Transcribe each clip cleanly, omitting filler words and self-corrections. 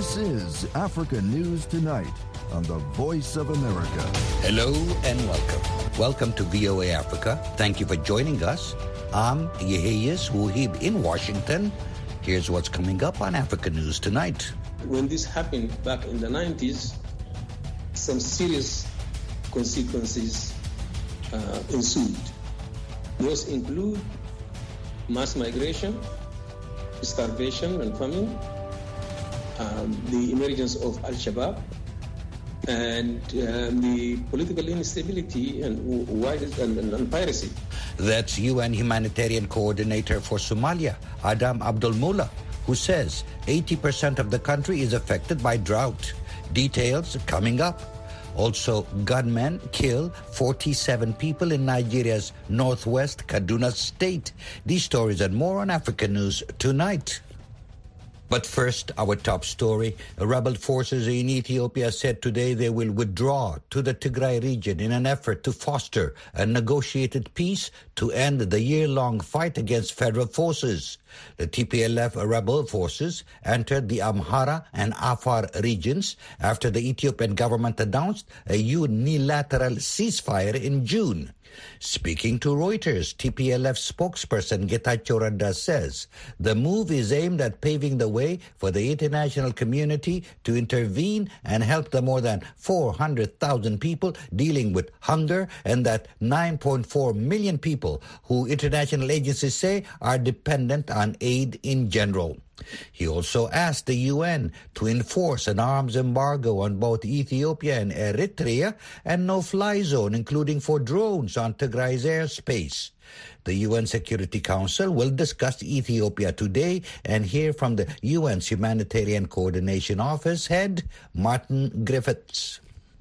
This is Africa News Tonight on the Voice of America. Hello and welcome. Welcome to VOA Africa. Thank you for joining us. I'm Yeheyes Wuhib in Washington. Here's what's coming up on Africa News Tonight. When this happened back in the 90s, some serious consequences ensued. Those include mass migration, starvation and famine, the emergence of Al-Shabaab, and the political instability and piracy. That's UN Humanitarian Coordinator for Somalia, Adam Abdul Mullah, who says 80% of the country is affected by drought. Details coming up. Also, gunmen kill 47 people in Nigeria's northwest Kaduna state. These stories and more on Africa News Tonight. But first, our top story. Rebel forces in Ethiopia said today they will withdraw to the Tigray region in an effort to foster a negotiated peace to end the year-long fight against federal forces. The TPLF rebel forces entered the Amhara and Afar regions after the Ethiopian government announced a unilateral ceasefire in June. Speaking to Reuters, TPLF spokesperson Getachew Reda says the move is aimed at paving the way for the international community to intervene and help the more than 400,000 people dealing with hunger and that 9.4 million people who international agencies say are dependent on aid in general. He also asked the UN to enforce an arms embargo on both Ethiopia and Eritrea and no-fly zone, including for drones on Tigray's airspace. The UN Security Council will discuss Ethiopia today and hear from the UN's Humanitarian Coordination Office head, Martin Griffiths.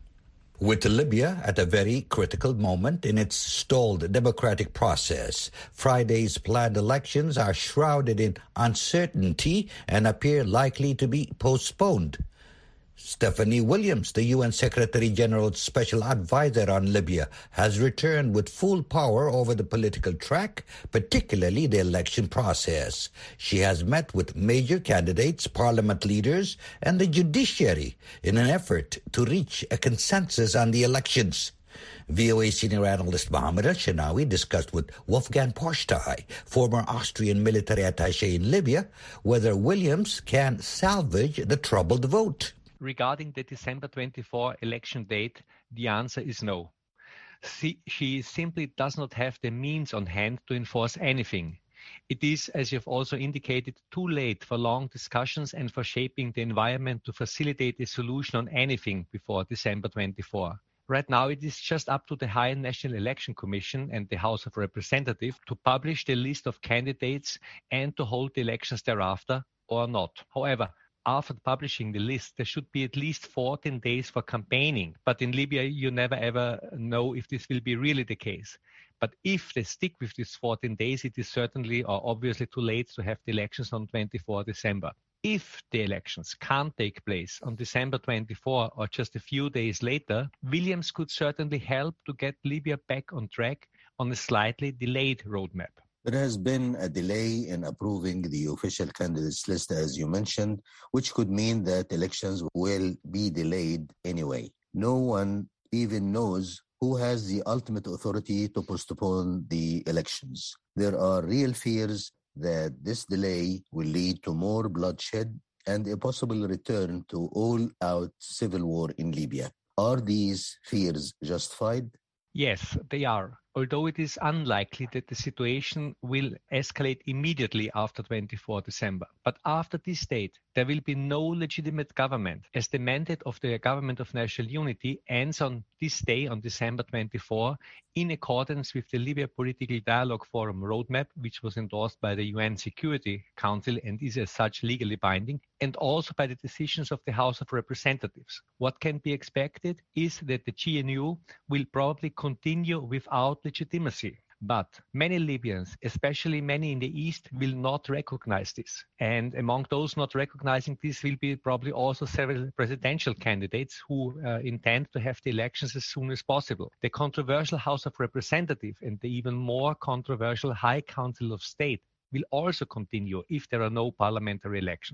With Libya at a very critical moment in its stalled democratic process, Friday's planned elections are shrouded in uncertainty and appear likely to be postponed. Stephanie Williams, the UN Secretary General's special advisor on Libya, has returned with full power over the political track, particularly the election process. She has met with major candidates, parliament leaders, and the judiciary in an effort to reach a consensus on the elections. VOA senior analyst Mohammed Al-Shinawi discussed with Wolfgang Poschtai, former Austrian military attaché in Libya, whether Williams can salvage the troubled vote. Regarding the December 24 election date, the answer is no. She simply does not have the means on hand to enforce anything. It is, as you've also indicated, too late for long discussions and for shaping the environment to facilitate a solution on anything before December 24. Right now, it is just up to the High National Election Commission and the House of Representatives to publish the list of candidates and to hold the elections thereafter or not. However, after publishing the list, there should be at least 14 days for campaigning. But in Libya, you never ever know if this will be really the case. But if they stick with these 14 days, it is certainly or obviously too late to have the elections on 24 December. If the elections can't take place on December 24 or just a few days later, Williams could certainly help to get Libya back on track on a slightly delayed roadmap. There has been a delay in approving the official candidates list, as you mentioned, which could mean that elections will be delayed anyway. No one even knows who has the ultimate authority to postpone the elections. There are real fears that this delay will lead to more bloodshed and a possible return to all-out civil war in Libya. Are these fears justified? Yes, they are. Although it is unlikely that the situation will escalate immediately after 24 December. But after this date, there will be no legitimate government, as the mandate of the Government of National Unity ends on this day, on December 24, in accordance with the Libya Political Dialogue Forum roadmap, which was endorsed by the UN Security Council and is as such legally binding, and also by the decisions of the House of Representatives. What can be expected is that the GNU will probably continue without legitimacy. But many Libyans, especially many in the east, will not recognize this. And among those not recognizing this will be probably also several presidential candidates who intend to have the elections as soon as possible. The controversial House of Representatives and the even more controversial High Council of State will also continue if there are no parliamentary elections.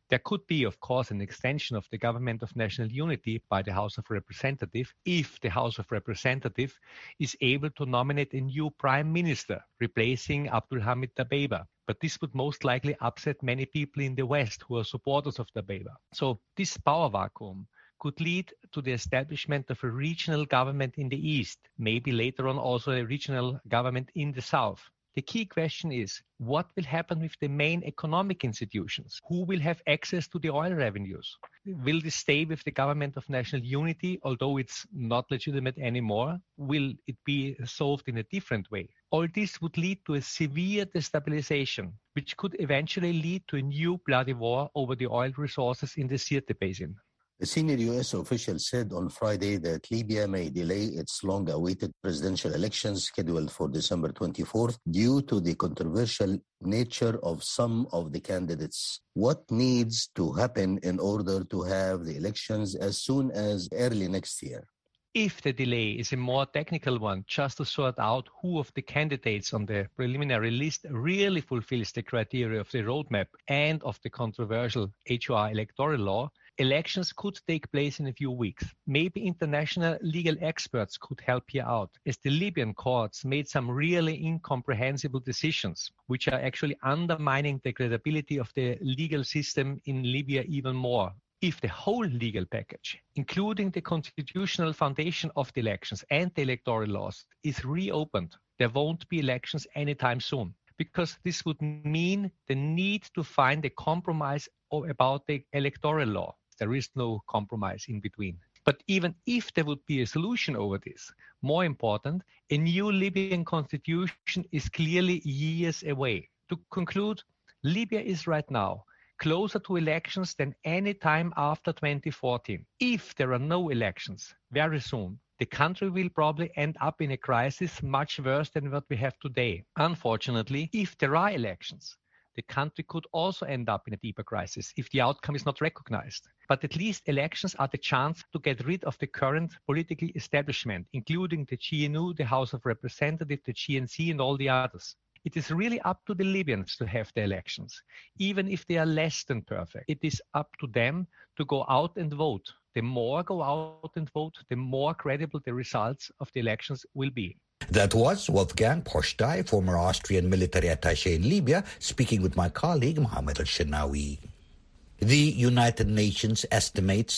There could be, of course, an extension of the Government of National Unity by the House of Representatives if the House of Representatives is able to nominate a new Prime Minister, replacing Abdulhamid Dabeiba. But this would most likely upset many people in the West who are supporters of Dabeiba. So this power vacuum could lead to the establishment of a regional government in the East, maybe later on also a regional government in the South. The key question is, what will happen with the main economic institutions? Who will have access to the oil revenues? Will this stay with the Government of National Unity, although it's not legitimate anymore? Will it be solved in a different way? All this would lead to a severe destabilization, which could eventually lead to a new bloody war over the oil resources in the Sirte Basin. A senior U.S. official said on Friday that Libya may delay its long-awaited presidential elections scheduled for December 24th due to the controversial nature of some of the candidates. What needs to happen in order to have the elections as soon as early next year? If the delay is a more technical one, just to sort out who of the candidates on the preliminary list really fulfills the criteria of the roadmap and of the controversial HOR electoral law, elections could take place in a few weeks. Maybe international legal experts could help here out, as the Libyan courts made some really incomprehensible decisions, which are actually undermining the credibility of the legal system in Libya even more. If the whole legal package, including the constitutional foundation of the elections and the electoral laws, is reopened, there won't be elections anytime soon, because this would mean the need to find a compromise about the electoral law. There is no compromise in between. But even if there would be a solution over this, more important, a new Libyan constitution is clearly years away. To conclude, Libya is right now closer to elections than any time after 2014. If there are no elections very soon, the country will probably end up in a crisis much worse than what we have today. Unfortunately, if there are elections, the country could also end up in a deeper crisis if the outcome is not recognized. But at least elections are the chance to get rid of the current political establishment, including the GNU, the House of Representatives, the GNC, and all the others. It is really up to the Libyans to have the elections, even if they are less than perfect. It is up to them to go out and vote. The more go out and vote, the more credible the results of the elections will be. That was Wolfgang Poshtay, former Austrian military attaché in Libya, speaking with my colleague Mohammed Al-Shinawi. The United Nations estimates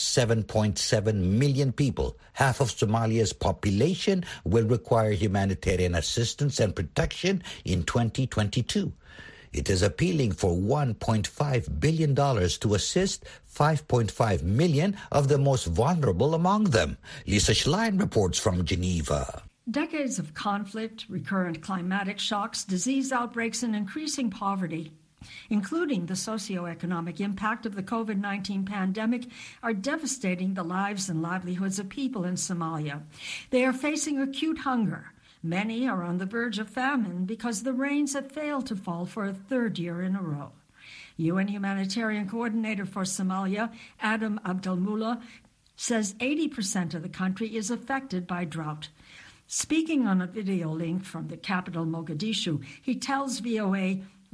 7.7 million people, half of Somalia's population, will require humanitarian assistance and protection in 2022. It is appealing for $1.5 billion to assist 5.5 million of the most vulnerable among them. Lisa Schlein reports from Geneva. Decades of conflict, recurrent climatic shocks, disease outbreaks, and increasing poverty, including the socioeconomic impact of the COVID-19 pandemic, are devastating the lives and livelihoods of people in Somalia. They are facing acute hunger. Many are on the verge of famine because the rains have failed to fall for a third year in a row. UN Humanitarian Coordinator for Somalia, Adam Abdelmullah, says 80% of the country is affected by drought. Speaking on a video link from the capital, Mogadishu, he tells VOA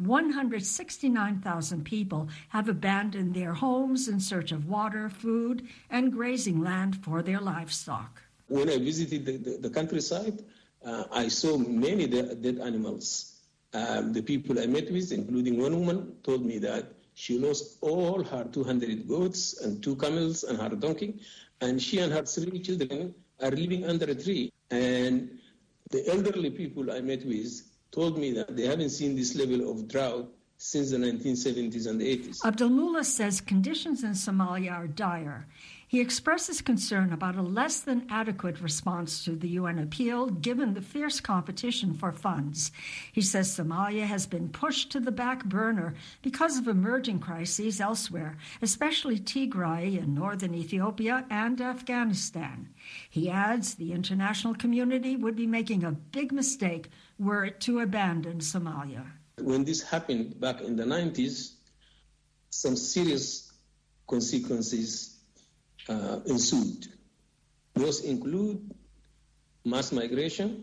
169,000 people have abandoned their homes in search of water, food, and grazing land for their livestock. When I visited the countryside, I saw many dead animals. The people I met with, including one woman, told me that she lost all her 200 goats and 2 camels and her donkey, and she and her 3 children are living under a tree. And the elderly people I met with told me that they haven't seen this level of drought since the 1970s and the 80s. Abdelmullah says conditions in Somalia are dire. He expresses concern about a less than adequate response to the UN appeal, given the fierce competition for funds. He says Somalia has been pushed to the back burner because of emerging crises elsewhere, especially Tigray in northern Ethiopia and Afghanistan. He adds the international community would be making a big mistake were it to abandon Somalia. When this happened back in the 90s, some serious consequences ensued. Those include mass migration,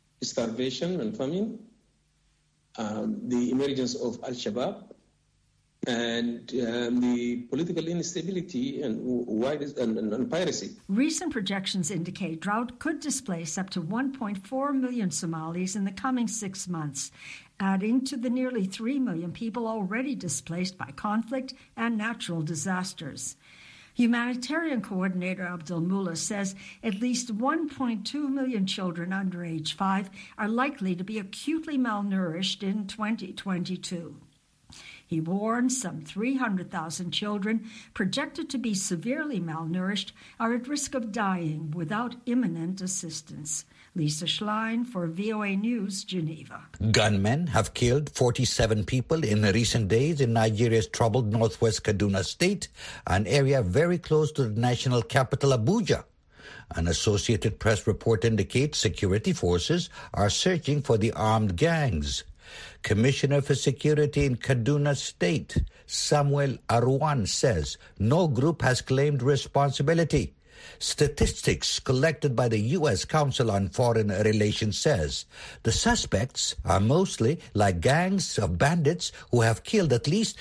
starvation and famine, the emergence of Al-Shabaab, and the political instability and piracy. Recent projections indicate drought could displace up to 1.4 million Somalis in the coming 6 months, adding to the nearly 3 million people already displaced by conflict and natural disasters. Humanitarian coordinator Abdul Mullah says at least 1.2 million children under age 5 are likely to be acutely malnourished in 2022. He warns some 300,000 children projected to be severely malnourished are at risk of dying without imminent assistance. Lisa Schlein for VOA News, Geneva. Gunmen have killed 47 people in recent days in Nigeria's troubled northwest Kaduna State, an area very close to the national capital, Abuja. An Associated Press report indicates security forces are searching for the armed gangs. Commissioner for Security in Kaduna State, Samuel Arwan, says no group has claimed responsibility. Statistics collected by the U.S. Council on Foreign Relations says the suspects are mostly like gangs of bandits who have killed at least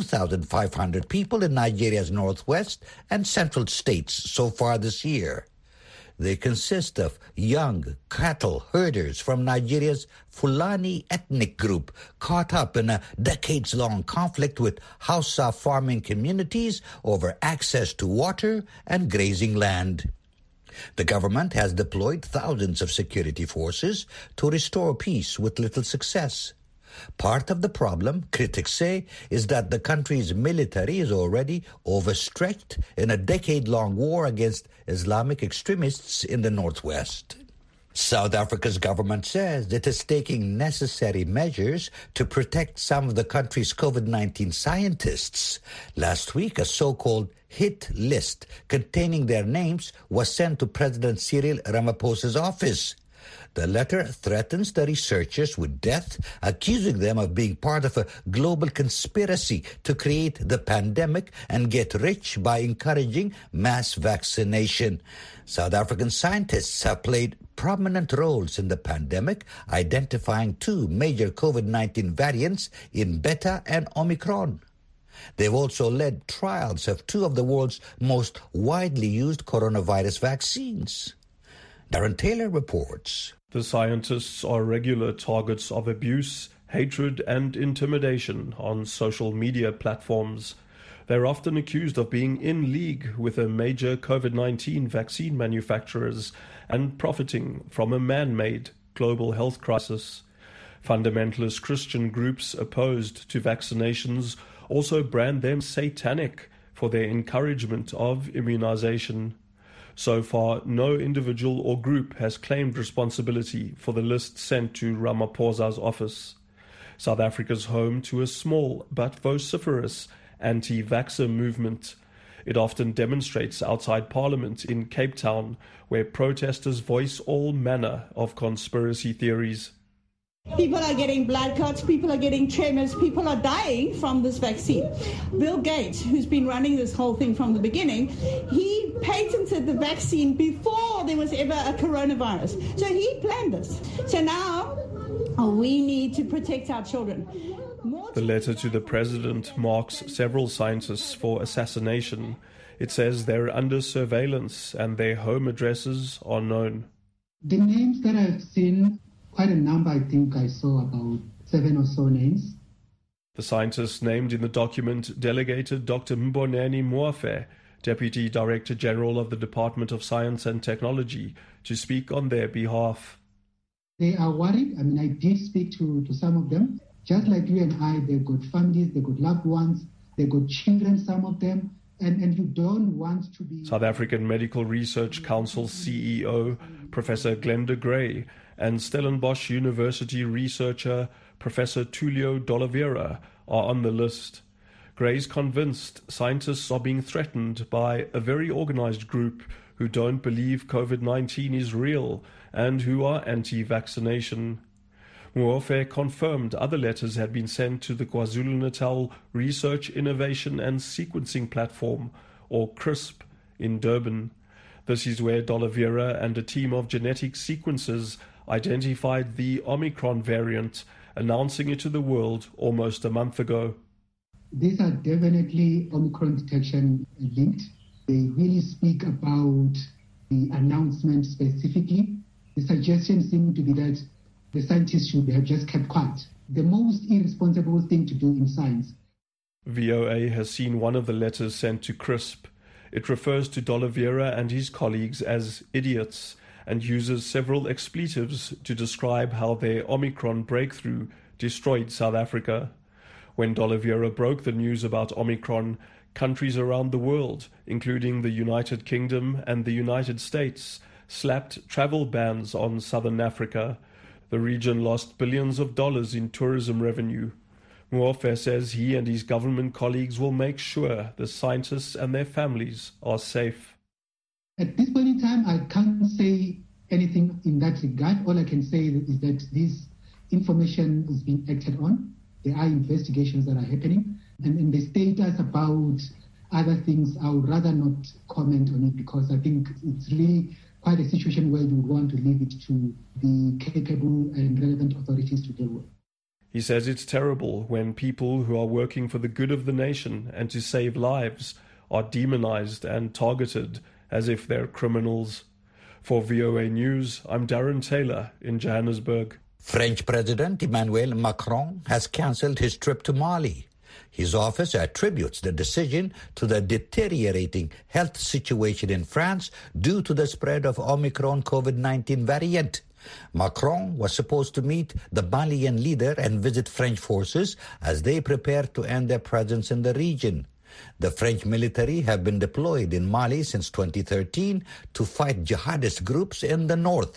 2,500 people in Nigeria's northwest and central states so far this year. They consist of young cattle herders from Nigeria's Fulani ethnic group caught up in a decades-long conflict with Hausa farming communities over access to water and grazing land. The government has deployed thousands of security forces to restore peace with little success. Part of the problem, critics say, is that the country's military is already overstretched in a decade-long war against Islamic extremists in the northwest. South Africa's government says it is taking necessary measures to protect some of the country's COVID-19 scientists. Last week, a so-called hit list containing their names was sent to President Cyril Ramaphosa's office. The letter threatens the researchers with death, accusing them of being part of a global conspiracy to create the pandemic and get rich by encouraging mass vaccination. South African scientists have played prominent roles in the pandemic, identifying 2 major COVID-19 variants in Beta and Omicron. They've also led trials of 2 of the world's most widely used coronavirus vaccines. Darren Taylor reports. The scientists are regular targets of abuse, hatred, and intimidation on social media platforms. They're often accused of being in league with the major COVID-19 vaccine manufacturers and profiting from a man-made global health crisis. Fundamentalist Christian groups opposed to vaccinations also brand them satanic for their encouragement of immunization. So far, no individual or group has claimed responsibility for the list sent to Ramaphosa's office. South Africa's home to a small but vociferous anti-vaxxer movement. It often demonstrates outside Parliament in Cape Town, where protesters voice all manner of conspiracy theories. People are getting blood clots, people are getting tremors, people are dying from this vaccine. Bill Gates, who's been running this whole thing from the beginning, he patented the vaccine before there was ever a coronavirus. So he planned this. So now we need to protect our children. The letter to the president marks several scientists for assassination. It says they're under surveillance and their home addresses are known. The names that I've seen, quite a number, I think I saw about 7 or so names. The scientists named in the document delegated Dr. Mboneni Moafe, Deputy Director General of the Department of Science and Technology, to speak on their behalf. They are worried. I mean, I did speak to some of them. Just like you and I, they've got families, they've got loved ones, they've got children, some of them, and you don't want to be... South African Medical Research Council CEO, Professor Glenda Gray, and Stellenbosch University researcher Professor Tullio D'Oliveira are on the list. Gray's convinced scientists are being threatened by a very organized group who don't believe COVID-19 is real and who are anti-vaccination. Moafe confirmed other letters had been sent to the KwaZulu-Natal Research, Innovation and Sequencing Platform, or CRISP, in Durban. This is where D'Oliveira and a team of genetic sequencers identified the Omicron variant, announcing it to the world almost a month ago. These are definitely Omicron detection linked. They really speak about the announcement specifically. The suggestion seemed to be that the scientists should have just kept quiet. The most irresponsible thing to do in science. VOA has seen one of the letters sent to CRISP. It refers to D'Oliveira and his colleagues as idiots and uses several expletives to describe how their Omicron breakthrough destroyed South Africa. When D'Oliveira broke the news about Omicron, countries around the world, including the United Kingdom and the United States, slapped travel bans on Southern Africa. The region lost billions of dollars in tourism revenue. Moafe says he and his government colleagues will make sure the scientists and their families are safe. At this point in time, I can't say anything in that regard. All I can say is that this information is being acted on. There are investigations that are happening. And in the status about other things, I would rather not comment on it because I think it's really quite a situation where you want to leave it to the capable and relevant authorities to deal with. He says it's terrible when people who are working for the good of the nation and to save lives are demonized and targeted as if they're criminals. For VOA News, I'm Darren Taylor in Johannesburg. French President Emmanuel Macron has cancelled his trip to Mali. His office attributes the decision to the deteriorating health situation in France due to the spread of Omicron COVID-19 variant. Macron was supposed to meet the Malian leader and visit French forces as they prepare to end their presence in the region. The French military have been deployed in Mali since 2013 to fight jihadist groups in the north.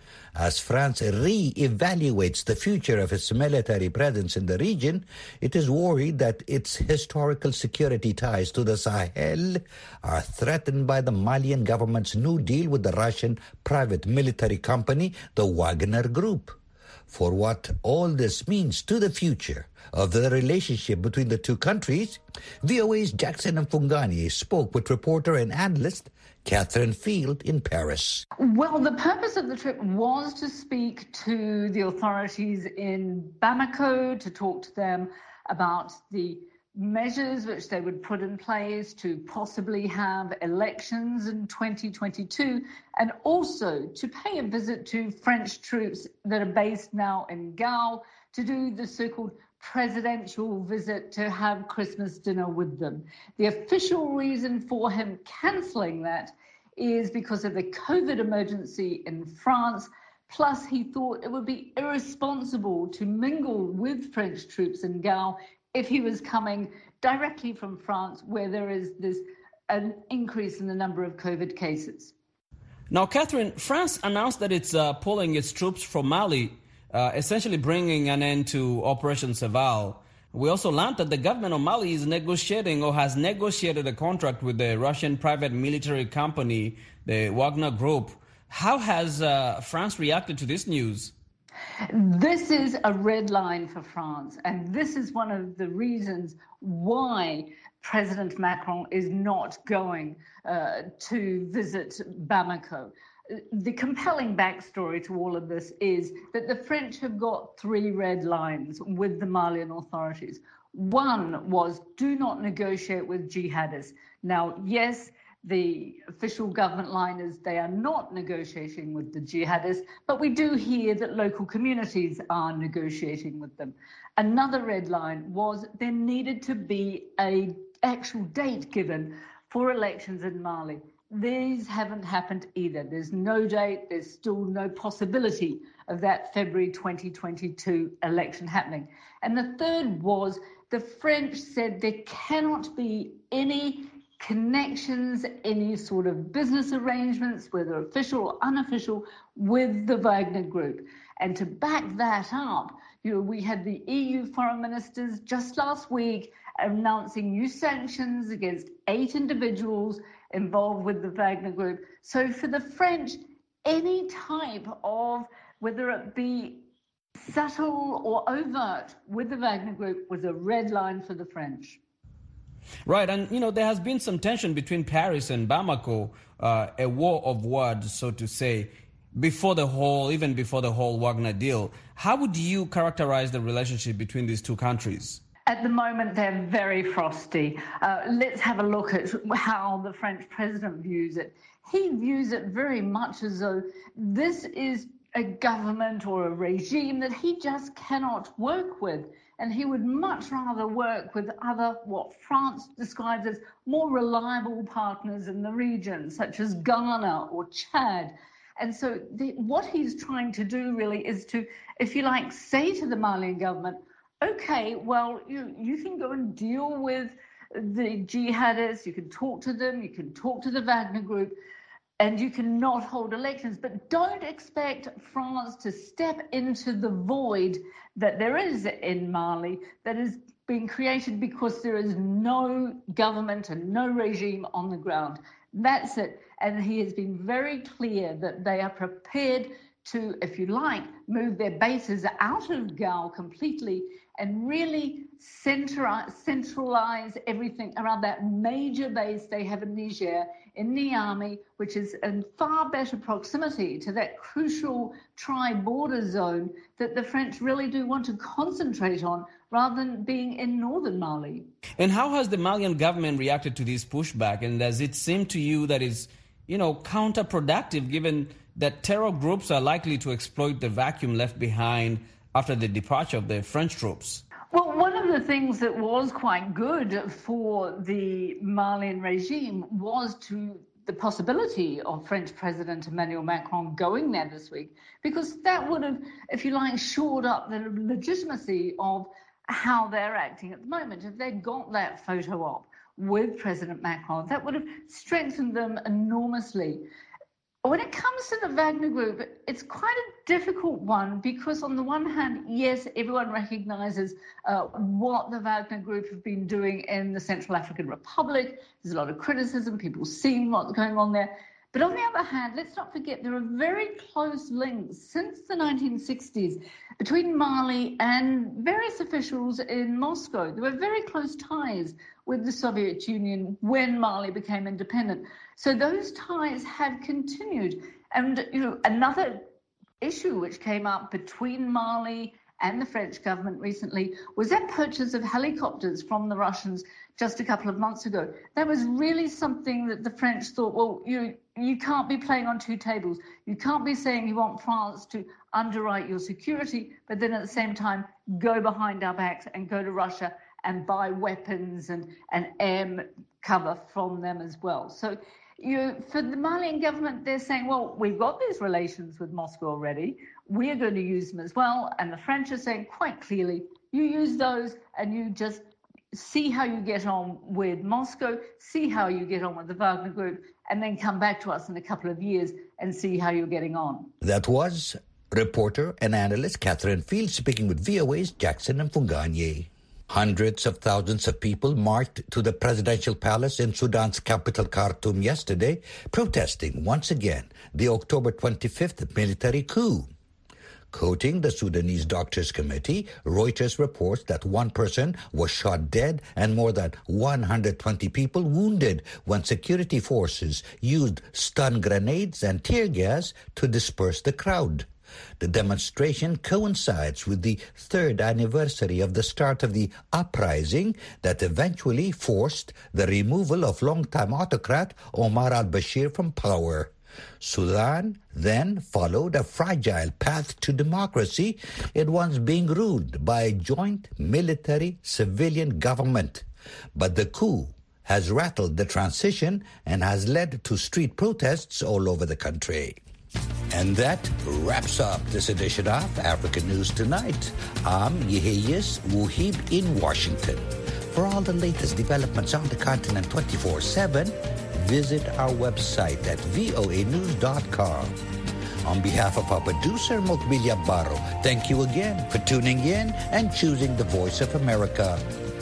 As France re-evaluates the future of its military presence in the region, it is worried that its historical security ties to the Sahel are threatened by the Malian government's new deal with the Russian private military company, the Wagner Group. For what all this means to the future of the relationship between the two countries, VOA's Jackson Mfungani spoke with reporter and analyst Catherine Field in Paris. Well, the purpose of the trip was to speak to the authorities in Bamako, to talk to them about the measures which they would put in place to possibly have elections in 2022, and also to pay a visit to French troops that are based now in Gao to do the so-called presidential visit to have Christmas dinner with them. The official reason for him cancelling that is because of the COVID emergency in France. Plus, he thought it would be irresponsible to mingle with French troops in Gao if he was coming directly from France, where there is an increase in the number of COVID cases. Now, Catherine, France announced that it's pulling its troops from Mali, essentially bringing an end to Operation Serval. We also learned that the government of Mali is negotiating or has negotiated a contract with the Russian private military company, the Wagner Group. How has France reacted to this news? This is a red line for France, and this is one of the reasons why President Macron is not going to visit Bamako. The compelling backstory to all of this is that the French have got three red lines with the Malian authorities. One was do not negotiate with jihadists. Now, yes, the official government line is they are not negotiating with the jihadists, but we do hear that local communities are negotiating with them. Another red line was there needed to be an actual date given for elections in Mali. These haven't happened either. There's no date. There's still no possibility of that February 2022 election happening. And the third was the French said there cannot be any connections, any sort of business arrangements, whether official or unofficial, with the Wagner Group. And to back that up, we had the EU foreign ministers just last week announcing new sanctions against 8 individuals involved with the Wagner Group. So for the French, any type of, whether it be subtle or overt with the Wagner Group, was a red line for the French. Right, and there has been some tension between Paris and Bamako, a war of words, so to say, even before the whole Wagner deal. How would you characterize the relationship between these two countries? At the moment, they're very frosty. Let's have a look at how the French president views it. He views it very much as though this is a government or a regime that he just cannot work with. And he would much rather work with other, what France describes as more reliable partners in the region, such as Ghana or Chad. And so what he's trying to do really is to, if you like, say to the Malian government, okay, well, you can go and deal with the jihadists, you can talk to them, you can talk to the Wagner Group, and you cannot hold elections. But don't expect France to step into the void that there is in Mali that is being created because there is no government and no regime on the ground. That's it. And he has been very clear that they are prepared to, if you like, move their bases out of Gao completely and really centralize everything around that major base they have in Niger, in Niamey, which is in far better proximity to that crucial tri-border zone that the French really do want to concentrate on rather than being in northern Mali. And how has the Malian government reacted to this pushback? And does it seem to you that is, counterproductive given that terror groups are likely to exploit the vacuum left behind after the departure of the French troops? Well, one of the things that was quite good for the Malian regime was the possibility of French President Emmanuel Macron going there this week, because that would have, if you like, shored up the legitimacy of how they're acting at the moment. If they'd got that photo op with President Macron, that would have strengthened them enormously. When it comes to the Wagner Group, it's quite a difficult one because on the one hand, yes, everyone recognises what the Wagner Group have been doing in the Central African Republic. There's a lot of criticism, people seeing what's going on there. But on the other hand, let's not forget there are very close links since the 1960s between Mali and various officials in Moscow. There were very close ties with the Soviet Union when Mali became independent. So those ties have continued. And, another issue which came up between Mali and the French government recently was that purchase of helicopters from the Russians just a couple of months ago. That was really something that the French thought, well, you can't be playing on two tables. You can't be saying you want France to underwrite your security, but then at the same time go behind our backs and go to Russia and buy weapons and air cover from them as well. So for the Malian government, they're saying, well, we've got these relations with Moscow already. We're going to use them as well. And the French are saying quite clearly, you use those and you just see how you get on with Moscow, see how you get on with the Wagner Group, and then come back to us in a couple of years and see how you're getting on. That was reporter and analyst Catherine Field speaking with VOA's Jackson Mfunganye. Hundreds of thousands of people marched to the presidential palace in Sudan's capital Khartoum yesterday, protesting once again the October 25th military coup. Quoting the Sudanese Doctors Committee, Reuters reports that one person was shot dead and more than 120 people wounded when security forces used stun grenades and tear gas to disperse the crowd. The demonstration coincides with the third anniversary of the start of the uprising that eventually forced the removal of longtime autocrat Omar al-Bashir from power. Sudan then followed a fragile path to democracy, it was being ruled by a joint military-civilian government. But the coup has rattled the transition and has led to street protests all over the country. And that wraps up this edition of African News Tonight. I'm Yeheyes Wuhib in Washington. For all the latest developments on the continent 24/7, visit our website at voanews.com. On behalf of our producer, Mokbilia Barro, thank you again for tuning in and choosing the Voice of America.